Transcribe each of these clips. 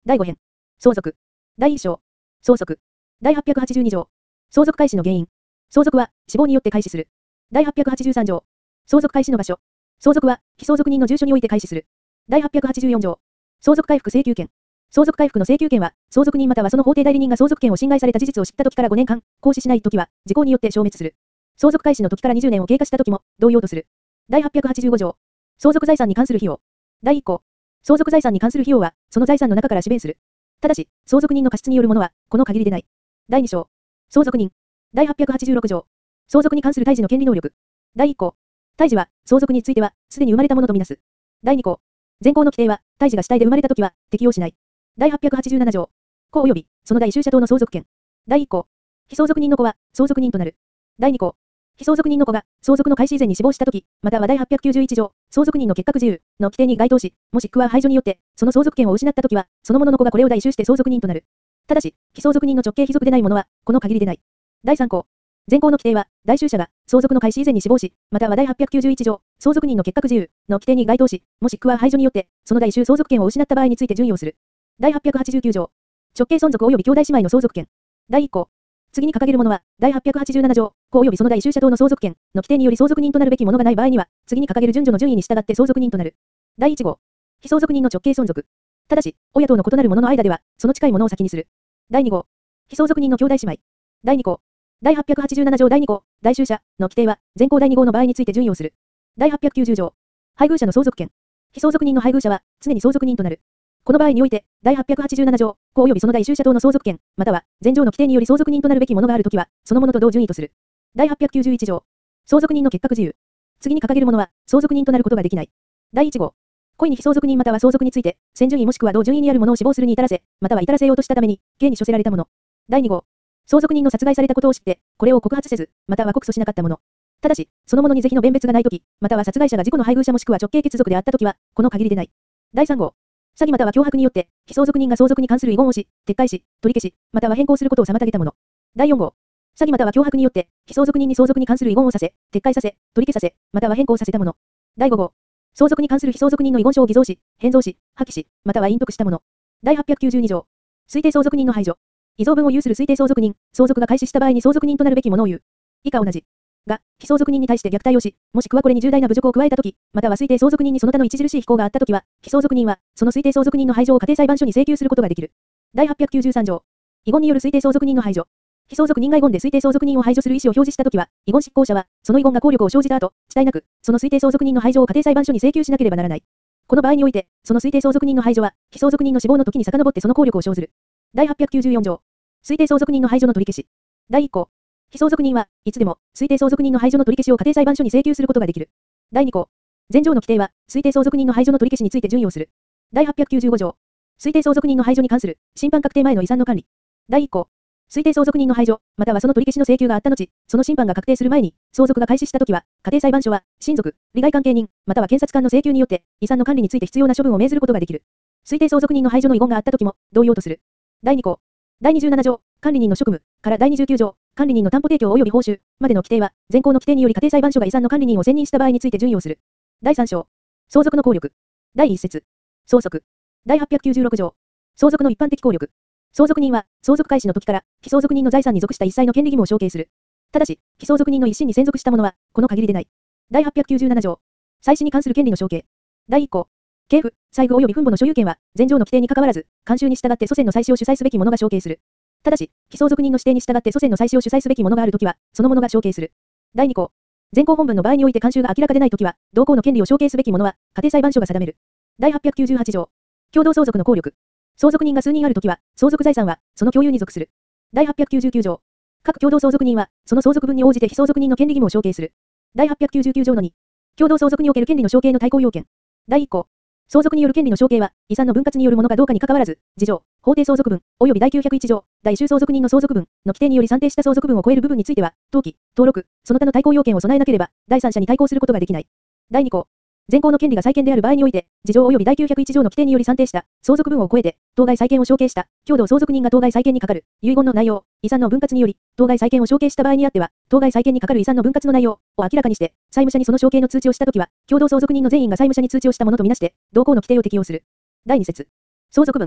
第5編。相続。第1章。相続。第882条。相続開始の原因。相続は、死亡によって開始する。第883条。相続開始の場所。相続は、被相続人の住所において開始する。第884条。相続回復請求権。相続回復の請求権は、相続人またはその法定代理人が相続権を侵害された事実を知った時から5年間、行使しない時は、時効によって消滅する。相続開始の時から20年を経過した時も、同様とする。第885条。相続財産に関する費用。第1項。相続財産に関する費用は、その財産の中から支弁する。ただし、相続人の過失によるものは、この限りでない。第2章。相続人。第886条。相続に関する胎児の権利能力。第1項。胎児は、相続については、すでに生まれたものとみなす。第2項。前項の規定は、胎児が死体で生まれたときは、適用しない。第887条。子及び、その第収者等の相続権。第1項。被相続人の子は、相続人となる。第2項。被相続人の子が、相続の開始以前に死亡したとき、または第891条、相続人の結核自由の規定に該当し、もしくは排除によって、その相続権を失ったときは、その者の子がこれを代収して相続人となる。ただし、被相続人の直系卑属でないものは、この限りでない。第3項。前項の規定は、代収者が、相続の開始以前に死亡し、または第891条、相続人の結核自由の規定に該当し、もしくは排除によって、その代収相続権を失った場合について準用する。第889条。直系孫族及び兄弟姉妹の相続権。第1項。次に掲げるものは、第887条、子及びその第収者等の相続権の規定により相続人となるべきものがない場合には、次に掲げる順序の順位に従って相続人となる。第1号。被相続人の直系孫族。ただし、親等の異なる者の間では、その近いものを先にする。第2号。被相続人の兄弟姉妹。第2項。第887条第2項、代収者の規定は、前項第2号の場合について準用する。第890条。配偶者の相続権。被相続人の配偶者は、常に相続人となる。この場合において、第887条、子及びその第収者等の相続権、または、前条の規定により相続人となるべきものがあるときは、そのものと同順位とする。第891条。相続人の結核自由。次に掲げるものは、相続人となることができない。第1号。故意に被相続人または相続について、先順位もしくは同順位にあるものを死亡するに至らせ、または至らせようとしたために、刑に処せられたもの。第2号。相続人の殺害されたことを知って、これを告発せず、または告訴しなかったもの。ただし、そのものに是非の弁別がないとき、または殺害者が自己の配偶者もしくは直系血族であったときは、この限りでない。第3号。詐欺または脅迫によって、被相続人が相続に関する遺言をし、撤回し、取り消し、または変更することを妨げたもの。第4号。詐欺または脅迫によって、被相続人に相続に関する遺言をさせ、撤回させ、取り消させ、または変更させたもの。第5号。相続に関する被相続人の遺言書を偽造し、変造し、破棄し、または隠匿したもの。第892条。推定相続人の排除。遺贈分を有する推定相続人、相続が開始した場合に相続人となるべきものを言う。以下同じ。が、被相続人に対して虐待をし、もしくはこれに重大な侮辱を加えたとき、または推定相続人にその他の著しい非行があったときは、被相続人は、その推定相続人の排除を家庭裁判所に請求することができる。第893条。遺言による推定相続人の排除。被相続人が遺言で推定相続人を排除する意思を表示したときは、遺言執行者は、その遺言が効力を生じた後、遅滞なく、その推定相続人の排除を家庭裁判所に請求しなければならない。この場合において、その推定相続人の排除は、被相続人の死亡の時に遡ってその効力を生ずる。第894条。推定相続人の排除の取り消し。第1項。被相続人はいつでも推定相続人の排除の取り消しを家庭裁判所に請求することができる。第2項。前条の規定は推定相続人の排除の取り消しについて準用する。第895条。推定相続人の排除に関する審判確定前の遺産の管理。第1項。推定相続人の排除、またはその取り消しの請求があった後、その審判が確定する前に、相続が開始したときは、家庭裁判所は、親族、利害関係人、または検察官の請求によって、遺産の管理について必要な処分を命ずることができる。推定相続人の排除の遺言があったときも、同様とする。第2項。第27条、管理人の職務、から第29条、管理人の担保提供及び報酬、までの規定は、前項の規定により家庭裁判所が遺産の管理人を選任した場合について準用する。第3章。相続の効力。第1節。相続。第896条。相続の一般的効力。相続人は、相続開始の時から、被相続人の財産に属した一切の権利義務を承継する。ただし、被相続人の一心に専属したものは、この限りでない。第897条。祭祀に関する権利の承継。第1項。系譜、債具及び分母の所有権は、前条の規定に関わらず、慣習に従って祖先の祭祀を主催すべき者が承継する。ただし、被相続人の指定に従って祖先の祭祀を主催すべき者があるときは、その者が承継する。第2項。前項本文の場合において慣習が明らかでないときは、同項の権利を承継すべき者は、家庭裁判所が定める。第898条。共同相続の効力。相続人が数人あるときは、相続財産は、その共有に属する。第899条。各共同相続人は、その相続分に応じて被相続人の権利義務を承継する。第899条の2。共同相続における権利の承継の対抗要件。第1項。相続による権利の承継は、遺産の分割によるものかどうかに関わらず、次条、法定相続分、及び第901条、第収相続人の相続分の規定により算定した相続分を超える部分については、登記、登録、その他の対抗要件を備えなければ、第三者に対抗することができない。第2項。前項の権利が債権である場合において、次条及び第901条の規定により算定した相続分を超えて、当該債権を承継した共同相続人が当該債権に係る遺言の内容、遺産の分割により、当該債権を承継した場合にあっては、当該債権に係る遺産の分割の内容を明らかにして、債務者にその承継の通知をしたときは、共同相続人の全員が債務者に通知をしたものとみなして、同項の規定を適用する。第2節。相続分。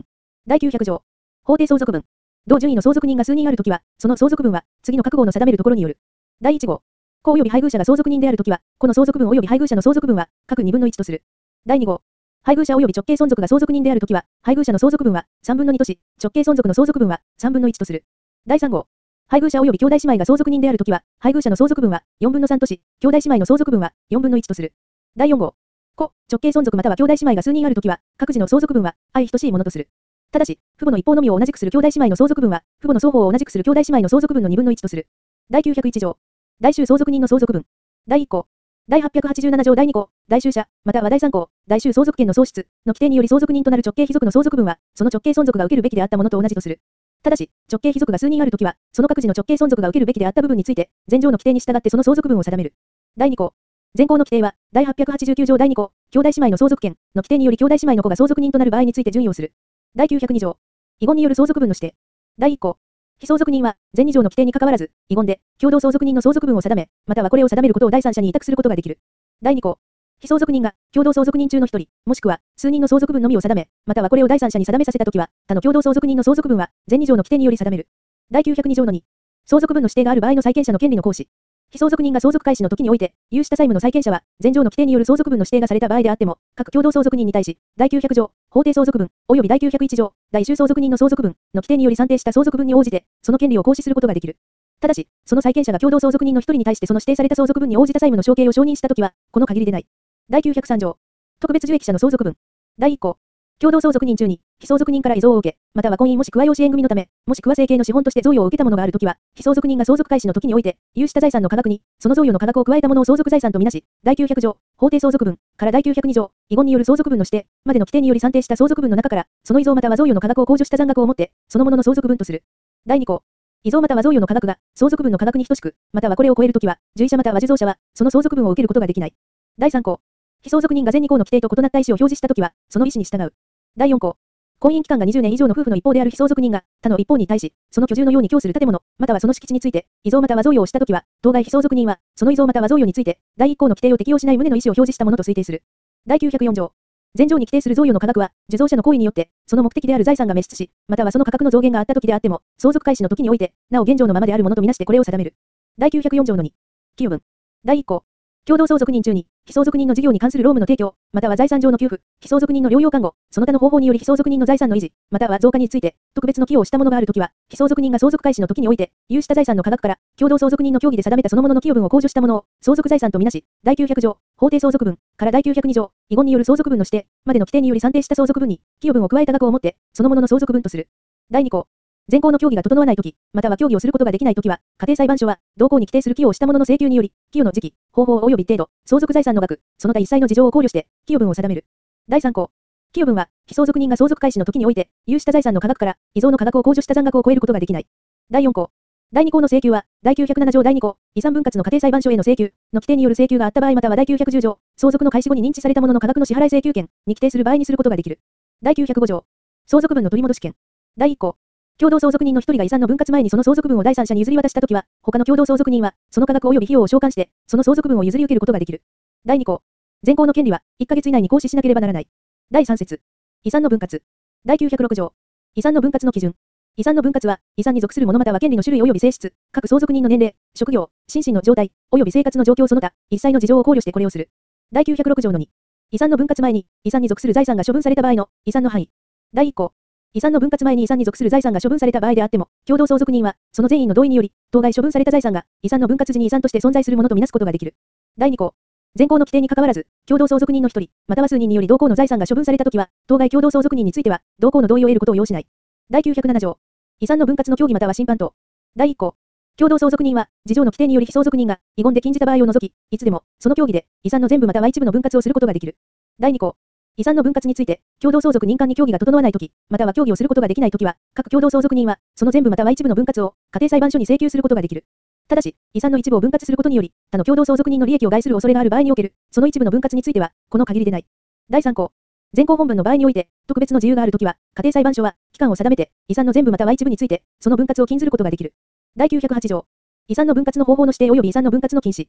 第900条。法定相続分。同順位の相続人が数人あるときは、その相続分は、次の各号の定めるところによる。第1号。子及び配偶者が相続人であるときは、子の相続分及び配偶者の相続分は、各2分の1とする。第2号。配偶者及び直系存続が相続人であるときは、配偶者の相続分は3分の2とし、直系存続の相続分は3分の1とする。第3号。配偶者及び兄弟姉妹が相続人であるときは、配偶者の相続分は4分の3とし、兄弟姉妹の相続分は4分の1とする。第4号。子、直系存続または兄弟姉妹が数人あるときは、各自の相続分は相等しいものとする。ただし、父母の一方のみを同じくする兄弟姉妹の相続分は、父母の双方を同じくする兄弟姉妹の相続分の2分の1とする。第901条。第収相続人の相続分。第1項。第887条第2項、第収者、または第3項、第収相続権の喪失の規定により相続人となる直系卑属の相続分は、その直系存続が受けるべきであったものと同じとする。ただし、直系卑属が数人あるときは、その各自の直系存続が受けるべきであった部分について、前条の規定に従ってその相続分を定める。第2項。前項の規定は、第889条第2項、兄弟姉妹の相続権の規定により兄弟姉妹の子が相続人となる場合について準用する。第902条。遺言による相続分の指定。第1項。被相続人は、前2条の規定に関わらず、遺言で、共同相続人の相続分を定め、またはこれを定めることを第三者に委託することができる。第2項。被相続人が、共同相続人中の1人、もしくは、数人の相続分のみを定め、またはこれを第三者に定めさせたときは、他の共同相続人の相続分は、前2条の規定により定める。第902条の2。相続分の指定がある場合の債権者の権利の行使。被相続人が相続開始の時において、有した債務の債権者は、前条の規定による相続分の指定がされた場合であっても、各共同相続人に対し、第900条、法定相続分、及び第901条、第収相続人の相続分の規定により算定した相続分に応じて、その権利を行使することができる。ただし、その債権者が共同相続人の一人に対してその指定された相続分に応じた債務の承継を承認したときは、この限りでない。第903条。特別受益者の相続分。第1項。共同相続人中に、被相続人から遺贈を受け、または婚姻もしくは養子縁組のため、もしくは生計の資本として贈与を受けたものがあるときは、被相続人が相続開始の時において、有した財産の価格に、その贈与の価格を加えたものを相続財産とみなし、第900条、法定相続分、から第902条、遺言による相続分の指定、までの規定により算定した相続分の中から、その遺贈または贈与の価格を控除した残額をもって、そのものの相続分とする。第2項。遺贈または贈与の価格が、相続分の価格に等しく、またはこれを超えるときは、受益者または受贈者は、その相続分を受けることができない。第3項。被相続人が前2項の規定と異なった意思を表示したときは、その意思に従う。第4項。婚姻期間が20年以上の夫婦の一方である被相続人が、他の一方に対し、その居住のように供する建物、またはその敷地について、遺贈または贈与をしたときは、当該被相続人は、その遺贈または贈与について、第1項の規定を適用しない旨の意思を表示したものと推定する。第904条。前条に規定する贈与の価格は、受贈者の行為によって、その目的である財産が滅失し、またはその価格の増減があったときであっても、相続開始の時において、なお現状のままであるものとみなしてこれを定める。第904条の2。寄与分。第1項。共同相続人中に、被相続人の事業に関する労務の提供、または財産上の給付、被相続人の療養看護、その他の方法により被相続人の財産の維持、または増加について、特別の寄与をしたものがあるときは、被相続人が相続開始の時において、有した財産の価格から、共同相続人の協議で定めたそのものの寄与分を控除したものを、相続財産とみなし、第900条、法定相続分、から第902条、遺言による相続分の指定、までの規定により算定した相続分に、寄与分を加えた額をもって、そのものの相続分とする。第2項。前項の協議が整わないとき、または協議をすることができないときは、家庭裁判所は、同項に規定する寄与をしたものの請求により、寄与の時期、方法及び程度、相続財産の額、その他一切の事情を考慮して、寄与分を定める。第3項。寄与分は、被相続人が相続開始の時において、有した財産の価格から、遺贈の価格を控除した残額を超えることができない。第4項。第2項の請求は、第907条第2項、遺産分割の家庭裁判所への請求の規定による請求があった場合または第910条、相続の開始後に認知されたものの価格の支払い請求権に規定する場合にすることができる。第905条。相続分の取り戻し権。第1項。共同相続人の一人が遺産の分割前にその相続分を第三者に譲り渡したときは、他の共同相続人は、その価格及び費用を償還して、その相続分を譲り受けることができる。第2項。前項の権利は、1ヶ月以内に行使しなければならない。第3節。遺産の分割。第906条。遺産の分割の基準。遺産の分割は、遺産に属するものまたは権利の種類及び性質、各相続人の年齢、職業、心身の状態、及び生活の状況その他、一切の事情を考慮してこれをする。第906条の2。遺産の分割前に、遺産に属する財産が処分された場合の、遺産の範囲。第1項。遺産の分割前に遺産に属する財産が処分された場合であっても、共同相続人は、その全員の同意により、当該処分された財産が、遺産の分割時に遺産として存在するものとみなすことができる。第2項。前項の規定に関わらず、共同相続人の一人、または数人により同項の財産が処分されたときは、当該共同相続人については、同項の同意を得ることを要しない。第907条。遺産の分割の協議または審判等。第1項。共同相続人は、事情の規定により被相続人が、遺言で禁じた場合を除き、いつでも、その協議で、遺産の全部または一部の分割をすることができる。第2項。遺産の分割について、共同相続人間に協議が整わないとき、または協議をすることができないときは、各共同相続人は、その全部または一部の分割を、家庭裁判所に請求することができる。ただし、遺産の一部を分割することにより、他の共同相続人の利益を害する恐れがある場合における、その一部の分割については、この限りでない。第3項。前項本文の場合において、特別の自由があるときは、家庭裁判所は、期間を定めて、遺産の全部または一部について、その分割を禁ずることができる。第908条。遺産の分割の方法の指定及び遺産の分割の禁止。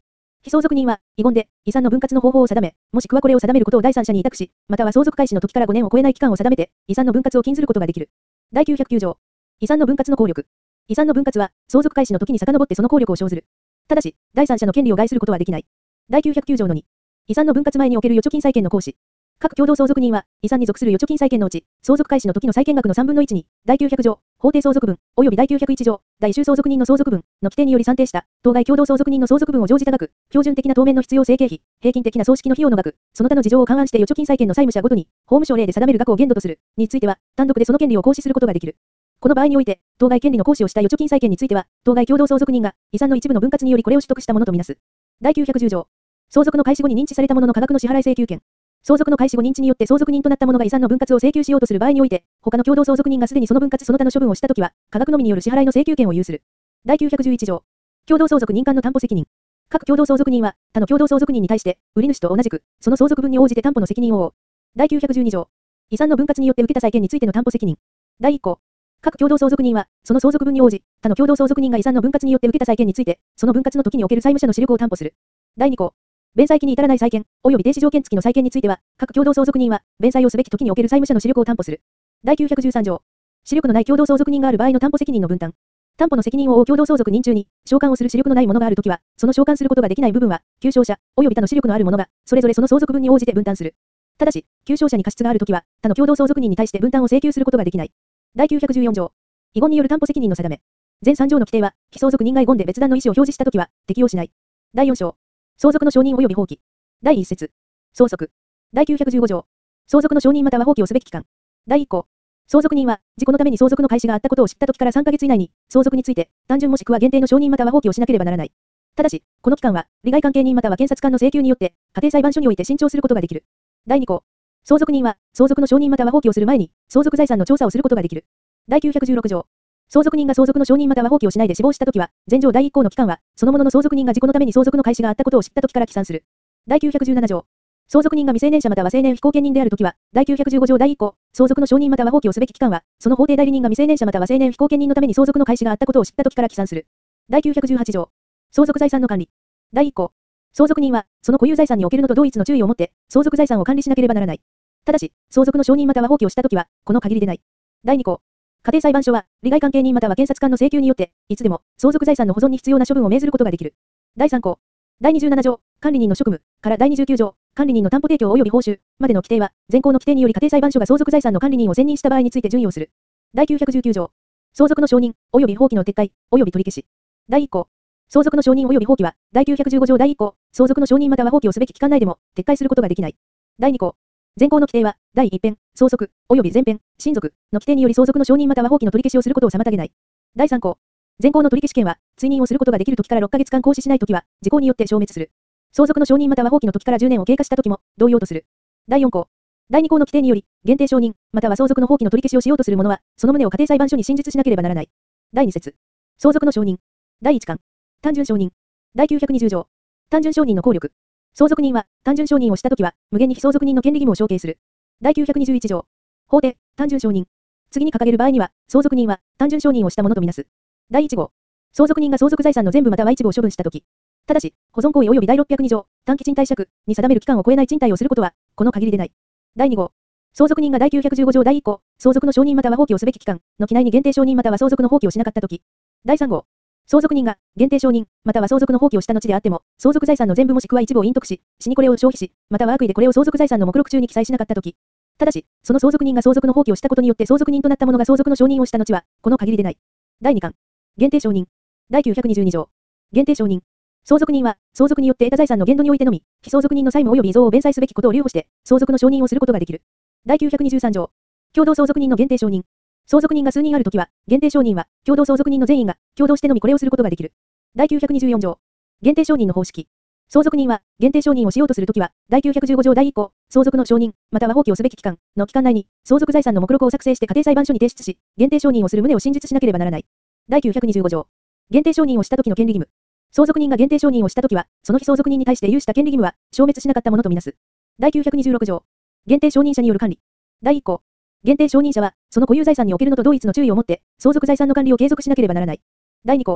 被相続人は、遺言で、遺産の分割の方法を定め、もしくはこれを定めることを第三者に委託し、または相続開始の時から5年を超えない期間を定めて、遺産の分割を禁ずることができる。第909条。遺産の分割の効力。遺産の分割は、相続開始の時に遡ってその効力を生ずる。ただし、第三者の権利を害することはできない。第909条の2。遺産の分割前における預貯金債権の行使。各共同相続人は、遺産に属する預貯金債権のうち、相続開始の時の債権額の3分の1に、第900条、法定相続分、及び第901条、第10相続人の相続分の規定により算定した、当該共同相続人の相続分を乗じた額、標準的な当面の必要性経費、平均的な葬式の費用の額、その他の事情を勘案して預貯金債権の債務者ごとに、法務省令で定める額を限度とする、については、単独でその権利を行使することができる。この場合において、当該権利の行使をした預貯金債権については、当該共同相続人が、遺産の一部の分割によりこれを取得したものとみなす。第910条。相続の開始後に認知されたものの価格の支払い請求権。相続の開始後認知によって相続人となった者が遺産の分割を請求しようとする場合において、他の共同相続人がすでにその分割その他の処分をしたときは、価格のみによる支払いの請求権を有する。第911条。共同相続人間の担保責任。各共同相続人は、他の共同相続人に対して、売り主と同じく、その相続分に応じて担保の責任を負う。第912条。遺産の分割によって受けた債権についての担保責任。第1項。各共同相続人は、その相続分に応じ、他の共同相続人が遺産の分割によって受けた債権について、その分割の時における債務者の資力を担保する。第2項。弁済期に至らない債権、及び停止条件付きの債権については、各共同相続人は、弁済をすべき時における債務者の資力を担保する。第913条。資力のない共同相続人がある場合の担保責任の分担。担保の責任を負う共同相続人中に、償還をする資力のない者があるときは、その償還することができない部分は、旧証者、及び他の資力のある者が、それぞれその相続分に応じて分担する。ただし、旧証者に過失があるときは、他の共同相続人に対して分担を請求することができない。第914条。遺言による担保責任の定め。前3条の規定は、被相続人が遺言で別段の意思を表示したときは、適用しない。第4章。相続の承認及び放棄。第1節。相続。第915条。相続の承認または放棄をすべき期間。第1項。相続人は、事故のために相続の開始があったことを知った時から3ヶ月以内に、相続について、単純もしくは限定の承認または放棄をしなければならない。ただし、この期間は、利害関係人または検察官の請求によって、家庭裁判所において伸長することができる。第2項。相続人は、相続の承認または放棄をする前に、相続財産の調査をすることができる。第916条。相続人が相続の承認または放棄をしないで死亡したときは、前条第1項の期間は、そのものの相続人が事故のために相続の開始があったことを知ったときから起算する。第917条。相続人が未成年者または成年非後見人であるときは、第915条第1項、相続の承認または放棄をすべき期間は、その法定代理人が未成年者または成年非後見人のために相続の開始があったことを知ったときから起算する。第918条。相続財産の管理。第1項。相続人は、その固有財産におけるのと同一の注意をもって、相続財産を管理しなければならない。ただし、相続の承認または放棄をしたときは、この限りでない。第2項。家庭裁判所は、利害関係人または検察官の請求によって、いつでも、相続財産の保存に必要な処分を命ずることができる。第3項。第27条、管理人の職務、から第29条、管理人の担保提供及び報酬、までの規定は、前項の規定により家庭裁判所が相続財産の管理人を選任した場合について準用する。第919条。相続の承認、及び放棄の撤回、及び取り消し。第1項。相続の承認及び放棄は、第915条第1項、相続の承認または放棄をすべき期間内でも、撤回することができない。第2項。前項の規定は、第1編、相続、及び前編、親族の規定により相続の承認または放棄の取り消しをすることを妨げない。第3項。前項の取り消し権は、追認をすることができるときから6ヶ月間行使しないときは、時効によって消滅する。相続の承認または放棄のときから10年を経過したときも、同様とする。第4項。第2項の規定により、限定承認、または相続の放棄の取り消しをしようとする者は、その旨を家庭裁判所に申述しなければならない。第2節。相続の承認。第1巻。単純承認。第920条。単純承認の効力。相続人は、単純承認をしたときは、無限に被相続人の権利義務を承継する。第921条。法定、単純承認。次に掲げる場合には、相続人は、単純承認をしたものとみなす。第1号。相続人が相続財産の全部または一部を処分したとき。ただし、保存行為及び第602条、短期賃貸借に定める期間を超えない賃貸をすることは、この限りでない。第2号。相続人が第915条第1項、相続の承認または放棄をすべき期間の期内に限定承認または相続の放棄をしなかったとき。第3号。相続人が限定承認、または相続の放棄をした後であっても、相続財産の全部もしくは一部を隠匿し、死にこれを消費し、または悪意でこれを相続財産の目録中に記載しなかったとき。ただし、その相続人が相続の放棄をしたことによって相続人となった者が相続の承認をした後は、この限りでない。第2巻。限定承認。第922条。限定承認。相続人は、相続によって得た財産の限度においてのみ、被相続人の債務及び遺贈を弁済すべきことを留保して、相続の承認をすることができる。第923条。共同相続人の限定承認。相続人が数人あるときは、限定承認は、共同相続人の全員が、共同してのみこれをすることができる。第924条。限定承認の方式。相続人は、限定承認をしようとするときは、第915条第1項、相続の承認、または放棄をすべき期間の期間内に、相続財産の目録を作成して家庭裁判所に提出し、限定承認をする旨を真実しなければならない。第925条。限定承認をしたときの権利義務。相続人が限定承認をしたときは、その被相続人に対して有した権利義務は、消滅しなかったものとみなす。第926条。限定承認者による管理。第1項。限定承認者は、その固有財産におけるのと同一の注意をもって、相続財産の管理を継続しなければならない。第2項。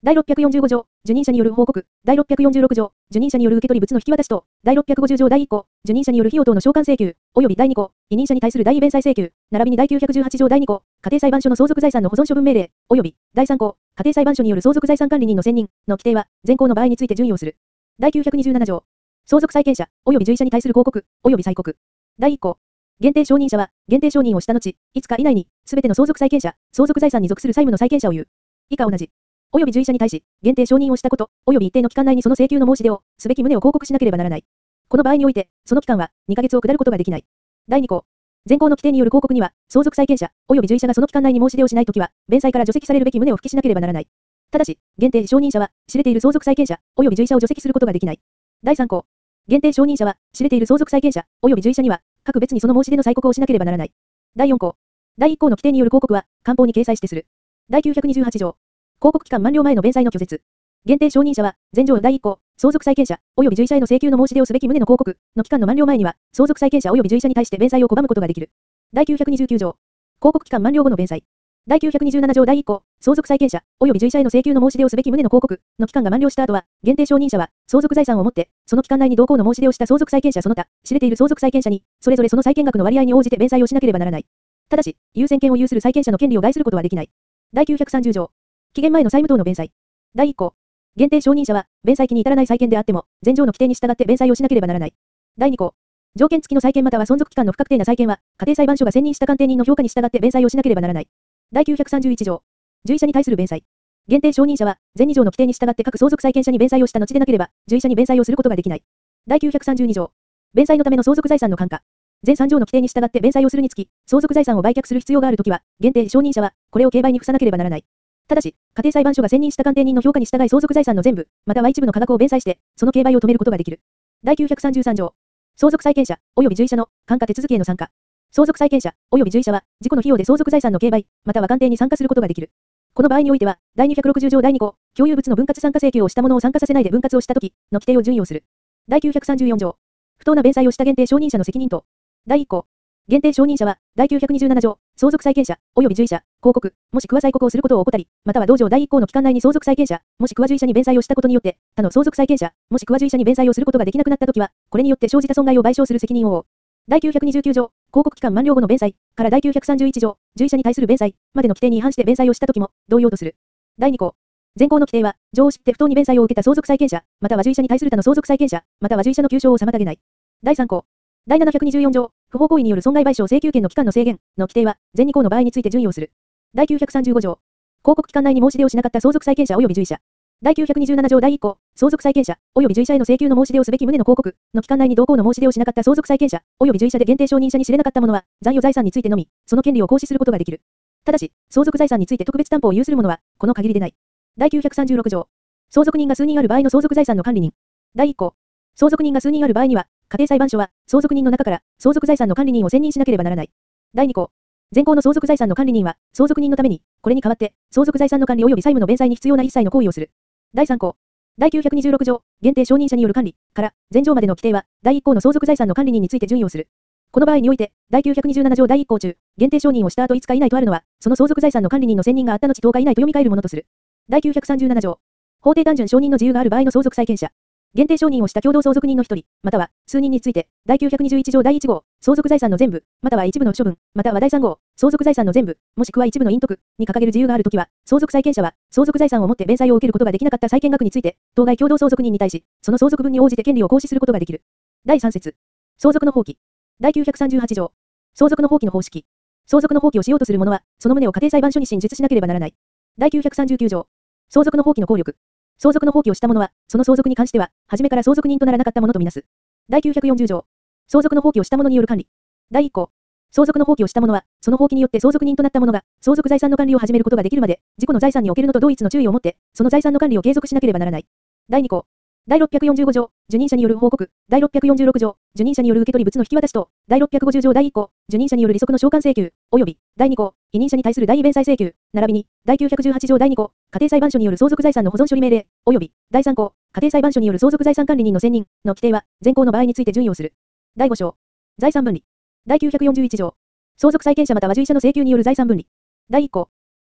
第645条、受任者による報告。第646条、受任者による受け取り物の引き渡し等。第650条第1項、受任者による費用等の償還請求、及び第2項、委任者に対する代位弁済請求、並びに第918条第2項、家庭裁判所の相続財産の保存処分命令、及び第3項、家庭裁判所による相続財産管理人の選任の規定は、前項の場合について準用する。第927条、相続債権者、及び随者に対する報告、及び催告。第1項、限定承認者は、限定承認をした後、5日以内に、すべての相続債権者、相続財産に属する債務の債権者を言う。以下同じ。及び随者に対し、限定承認をしたこと、及び一定の期間内にその請求の申し出を、すべき旨を報告しなければならない。この場合において、その期間は、2ヶ月を下ることができない。第2項。前項の規定による報告には、相続債権者、及び随者がその期間内に申し出をしないときは、弁済から除籍されるべき旨を付記しなければならない。ただし、限定承認者は、知れている相続債権者、及び随者を除籍することができない。第3項。限定承認者は、知れている相続債権者、及び随者には、各別にその申し出の催告をしなければならない。第4項。第1項の規定による報告は、官報に掲載してする。第928条。報告期間満了前の弁済の拒絶。限定承認者は、前条第1項、相続債権者、及び随者への請求の申し出をすべき旨の報告の期間の満了前には、相続債権者及び随者に対して弁済を拒むことができる。第929条。報告期間満了後の弁済。第927条第1項、相続債権者、及び随者への請求の申し出をすべき旨の報告の期間が満了した後は、限定承認者は、相続財産をもって、その期間内に同項の申し出をした相続債権者その他、知れている相続債権者に、それぞれその債権額の割合に応じて弁済をしなければならない。ただし、優先権を有する債権者の権利を害することはできない。第930条。期限前の債務等の弁済。第1項。限定承認者は、弁済期に至らない債権であっても、前条の規定に従って弁済をしなければならない。第2項。条件付きの債権または存続期間の不確定な債権は、家庭裁判所が選任した鑑定人の評価に従って弁済をしなければならない。第931条。随者に対する弁済。限定承認者は、前2条の規定に従って各相続債権者に弁済をした後でなければ、随者に弁済をすることができない。第932条。弁済のための相続財産の換価。前3条の規定に従って弁済をするにつき、相続財産を売却する必要があるときは、限定承認者は、これを競売に付さなければならない。ただし、家庭裁判所が選任した鑑定人の評価に従い相続財産の全部、または一部の価格を弁済して、その競売を止めることができる。第933条。相続債権者、及び随者の、換価手続きへの参加。相続債権者、及び随者は、自己の費用で相続財産の競売、または鑑定に参加することができる。この場合においては、第260条第2項、共有物の分割参加請求をしたものを参加させないで分割をしたとき、の規定を準用する。第934条。不当な弁済をした限定承認者の責任等。第1項。限定承認者は、第927条、相続債権者、及び随者、広告、もしくは催告をすることを怠り、または同条第1項の期間内に相続債権者、もしくは随者に弁済をしたことによって、他の相続債権者、もしくは随者に弁済をすることができなくなったときは、これによって生じた損害を賠償する責任を負う。第929条、広告期間満了後の弁済、から第931条、随者に対する弁済、までの規定に違反して弁済をしたときも、同様とする。第2項。前項の規定は、情を知って不当に弁済を受けた相続債権者、または随者に対する他の相続債権者、または随者の求償を妨げない。第3項。第724条、不法行為による損害賠償請求権の期間の制限の規定は、前2項の場合について準用する。第935条。広告期間内に申し出をしなかった相続債権者及び随者。第927条第1項、相続債権者及び随者への請求の申し出をすべき旨の報告の期間内に同項の申し出をしなかった相続債権者及び随者で限定承認者に知れなかった者は、残余財産についてのみ、その権利を行使することができる。ただし、相続財産について特別担保を有する者は、この限りでない。第936条。相続人が数人ある場合の相続財産の管理人。第1項。相続人が数人ある場合には、家庭裁判所は、相続人の中から、相続財産の管理人を選任しなければならない。第2項。前項の相続財産の管理人は、相続人のために、これに代わって、相続財産の管理及び債務の弁済に必要な一切の行為をする。第3項。第926条、限定承認者による管理、から、前条までの規定は、第1項の相続財産の管理人について準用する。この場合において、第927条第1項中、限定承認をした後5日以内とあるのは、その相続財産の管理人の選任があった後10日以内と読み替えるものとする。第937条。法定単純承認の自由がある場合の相続債権者。限定承認をした共同相続人の一人、または数人について、第921条第1号、相続財産の全部、または一部の処分、または第3号、相続財産の全部、もしくは一部の隠匿に掲げる自由があるときは、相続債権者は、相続財産をもって弁済を受けることができなかった債権額について、当該共同相続人に対し、その相続分に応じて権利を行使することができる。第3節。相続の放棄。第938条。相続の放棄の方式。相続の放棄をしようとする者は、その旨を家庭裁判所に申述しなければならない。第939条。相続の放棄の効力。相続の放棄をした者は、その相続に関しては、初めから相続人とならなかったものとみなす。第940条。相続の放棄をした者による管理。第1項。相続の放棄をした者は、その放棄によって相続人となった者が、相続財産の管理を始めることができるまで、自己の財産におけるのと同一の注意を持って、その財産の管理を継続しなければならない。第2項。第645条、受任者による報告。第646条、受任者による受け取り物の引き渡し等。第650条第1項、受任者による利息の償還請求、及び、第2項、委任者に対する代位弁済請求、並びに、第918条第2項、家庭裁判所による相続財産の保存処理命令、及び、第3項、家庭裁判所による相続財産管理人の選任の規定は、前項の場合について準用する。第5章。財産分離。第941条。相続債権者または随者の請求による財産分離。第1項。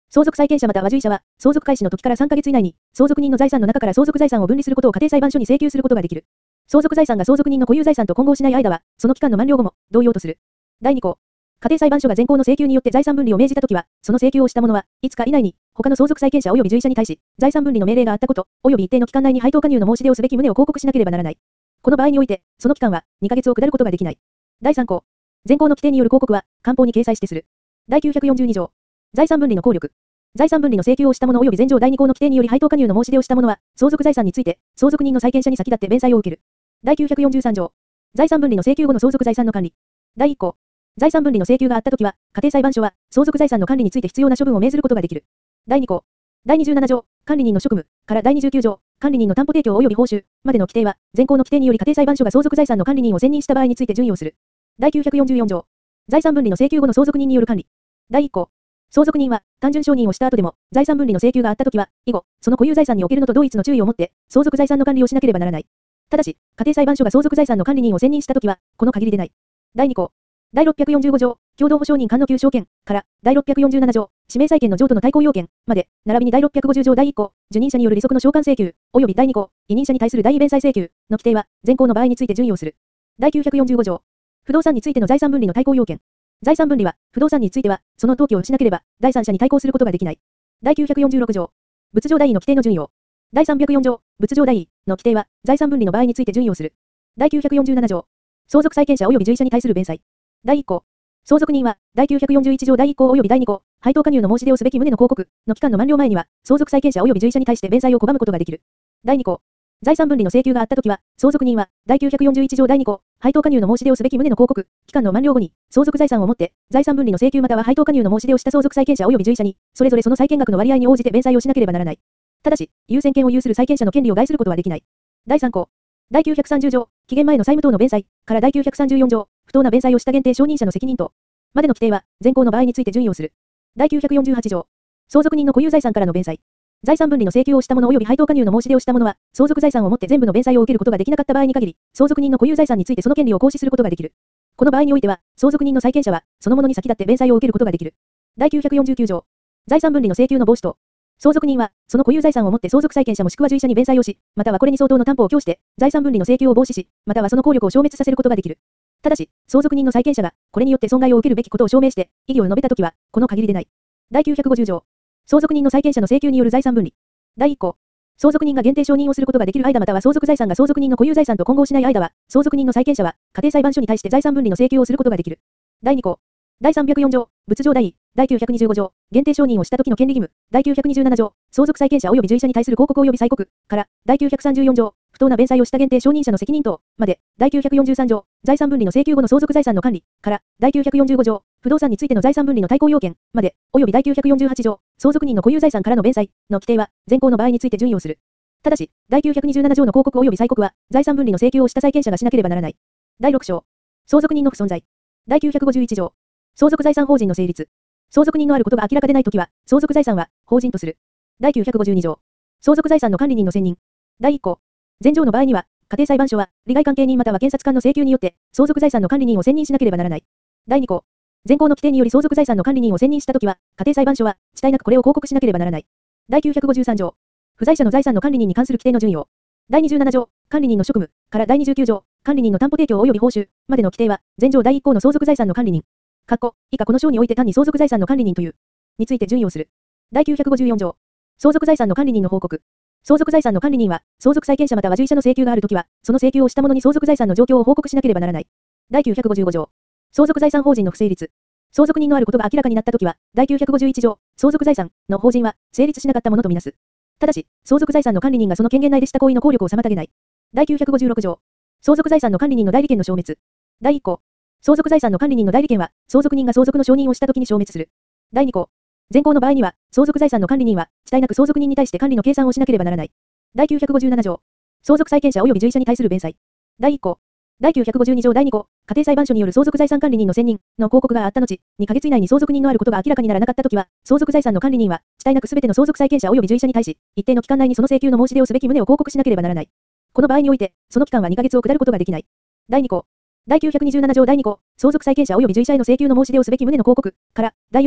相続債権者または受益者は、相続開始の時から3ヶ月以内に、相続人の財産の中から相続財産を分離することを家庭裁判所に請求することができる。相続財産が相続人の固有財産と混合しない間は、その期間の満了後も、同様とする。第2項。家庭裁判所が前項の請求によって財産分離を命じたときは、その請求をした者は、5日以内に、他の相続債権者及び受益者に対し、財産分離の命令があったこと、及び一定の期間内に配当加入の申し出をすべき旨を報告しなければならない。この場合において、その期間は、2ヶ月を下ることができない。第3項。前項の規定による広告は、官報に掲載してする。第942条。財産分離の効力。財産分離の請求をした者及び前条第2項の規定により配当加入の申し出をした者は、相続財産について、相続人の債権者に先立って弁済を受ける。第943条。財産分離の請求後の相続財産の管理。第1項。財産分離の請求があったときは、家庭裁判所は、相続財産の管理について必要な処分を命ずることができる。第2項。第27条、管理人の職務、から第29条、管理人の担保提供及び報酬、までの規定は、前項の規定により家庭裁判所が相続財産の管理人を選任した場合について準用する。第944条。財産分離の請求後の相続人による管理。第1項。相続人は、単純承認をした後でも、財産分離の請求があったときは、以後、その固有財産におけるのと同一の注意を持って、相続財産の管理をしなければならない。ただし、家庭裁判所が相続財産の管理人を選任したときは、この限りでない。第2項。第645条、共同保証人間の給証権から第647条、指名債権の譲渡の対抗要件まで、並びに第650条第1項、受任者による利息の償還請求、及び第2項、委任者に対する代位弁済請求の規定は、前項の場合について準用する。第945条、不動産についての財産分離の対抗要件。財産分離は、不動産については、その登記をしなければ、第三者に対抗することができない。第946条、物状代位の規定の準用。第304条、物状代位の規定は、財産分離の場合について準用する。第947条、相続債権者及び受益者に対する弁済。第1項。相続人は、第941条第1項及び第2項、配当加入の申し出をすべき旨の広告の期間の満了前には、相続債権者及び受益者に対して弁済を拒むことができる。第2項。財産分離の請求があったときは、相続人は、第941条第2項、配当加入の申し出をすべき旨の広告、期間の満了後に、相続財産をもって、財産分離の請求または配当加入の申し出をした相続債権者及び受益者に、それぞれその債権額の割合に応じて弁済をしなければならない。ただし、優先権を有する債権者の権利を害することはできない。第3項。第930条、期限前の債務等の弁済、から第934条、不当な弁済をした限定承認者の責任等、までの規定は、前項の場合について準用する。第948条、相続人の固有財産からの弁済。財産分離の請求をした者及び配当加入の申し出をした者は、相続財産をもって全部の弁済を受けることができなかった場合に限り、相続人の固有財産についてその権利を行使することができる。この場合においては、相続人の債権者は、そのものに先立って弁済を受けることができる。第949条、財産分離の請求の防止と、相続人は、その固有財産をもって相続債権者もしくは受益者に弁済をし、またはこれに相当の担保を供して、財産分離の請求を防止し、またはその効力を消滅させることができる。ただし、相続人の債権者が、これによって損害を受けるべきことを証明して、異議を述べたときは、この限りでない。第950条。相続人の債権者の請求による財産分離。第1項。相続人が限定承認をすることができる間または相続財産が相続人の固有財産と混合しない間は、相続人の債権者は、家庭裁判所に対して財産分離の請求をすることができる。第2項。第304条、物状代位、第925条、限定承認をした時の権利義務、第927条、相続債権者及び受益者に対する公告及び催告、から、第934条、不当な弁済をした限定承認者の責任等、まで、第943条、財産分離の請求後の相続財産の管理、から、第945条、不動産についての財産分離の対抗要件、まで、及び第948条、相続人の固有財産からの弁済、の規定は、前項の場合について準用する。ただし、第927条の公告及び催告は、財産分離の請求をした債権者がしなければならない。第6章。相続人の不存在。第951条。相続財産法人の成立。相続人のあることが明らかでないときは、相続財産は法人とする。第952条。相続財産の管理人の選任。第1項。前条の場合には、家庭裁判所は、利害関係人または検察官の請求によって、相続財産の管理人を選任しなければならない。第2項。前項の規定により相続財産の管理人を選任したときは、家庭裁判所は、遅滞なくこれを報告しなければならない。第953条。不在者の財産の管理人に関する規定の準用。第27条、管理人の職務、から第29条、管理人の担保提供及び報酬、までの規定は、前条第1項の相続財産の管理人。以下この章において単に相続財産の管理人という、について準用する。第954条。相続財産の管理人の報告。相続財産の管理人は、相続債権者または受益者の請求があるときは、その請求をした者に相続財産の状況を報告しなければならない。第955条。相続財産法人の不成立。相続人のあることが明らかになったときは、第951条、相続財産の法人は、成立しなかったものとみなす。ただし、相続財産の管理人がその権限内でした行為の効力を妨げない。第956条。相続財産の管理人の代理権の消滅。第1項。相続財産の管理人の代理権は、相続人が相続の承認をしたときに消滅する。第2項。前項の場合には、相続財産の管理人は、遅滞なく相続人に対して管理の計算をしなければならない。第957条。相続債権者及び受益者に対する弁済。第1項。第952条第2項。家庭裁判所による相続財産管理人の選任の広告があった後、2ヶ月以内に相続人のあることが明らかにならなかったときは、相続財産の管理人は、遅滞なくすべての相続債権者及び受益者に対し、一定の期間内にその請求の申し出をすべき旨を報告しなければならない。この場合において、その期間は2ヶ月を下ることができない。第2項。第927条第2項、相続債権者及び受益者への請求の申し出をすべき旨の広告、から、第4項、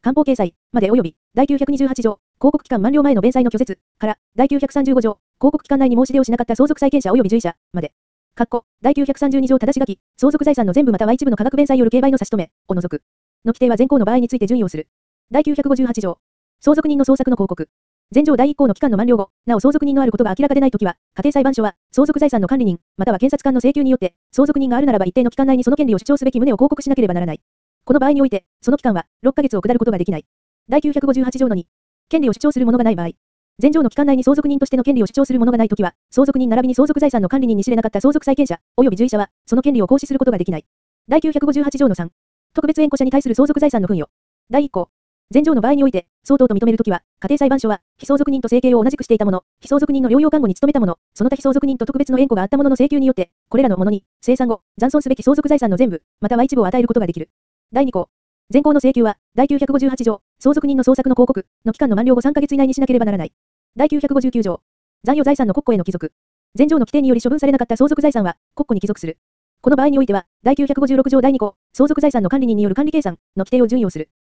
官報掲載まで及び、第928条、広告期間満了前の弁済の拒絶から、第935条、広告期間内に申し出をしなかった相続債権者及び随者まで。第932条正し書き、相続財産の全部または一部の価格弁済よる競売の差し止めを除く。の規定は前項の場合について準用する。第958条。相続人の捜索の広告。前条第1項の期間の満了後、なお相続人のあることが明らかでないときは、家庭裁判所は、相続財産の管理人、または検察官の請求によって、相続人があるならば一定の期間内にその権利を主張すべき旨を広告しなければならない。この場合において、その期間は、6ヶ月を下ることができない。第958条の2。権利を主張する者がない場合。前条の期間内に相続人としての権利を主張する者がないときは、相続人並びに相続財産の管理人に知れなかった相続債権者、及び随者は、その権利を行使することができない。第958条の3。特別縁故者に対する相続財産の分与。第1項。前条の場合において、相当と認めるときは、家庭裁判所は、被相続人と生計を同じくしていた者、被相続人の療養看護に努めた者、その他被相続人と特別の縁故があった者の請求によって、これらの者に、清算後、残存すべき相続財産の全部、または一部を与えることができる。第2項。前項の請求は、第958条、相続人の捜索の広告の期間の満了後3ヶ月以内にしなければならない。第959条。残余財産の国庫への帰属。前条の規定により処分されなかった相続財産は、国庫に帰属する。この場合においては、第956条第2項、相続財産の管理人による管理計算の規定を準用する。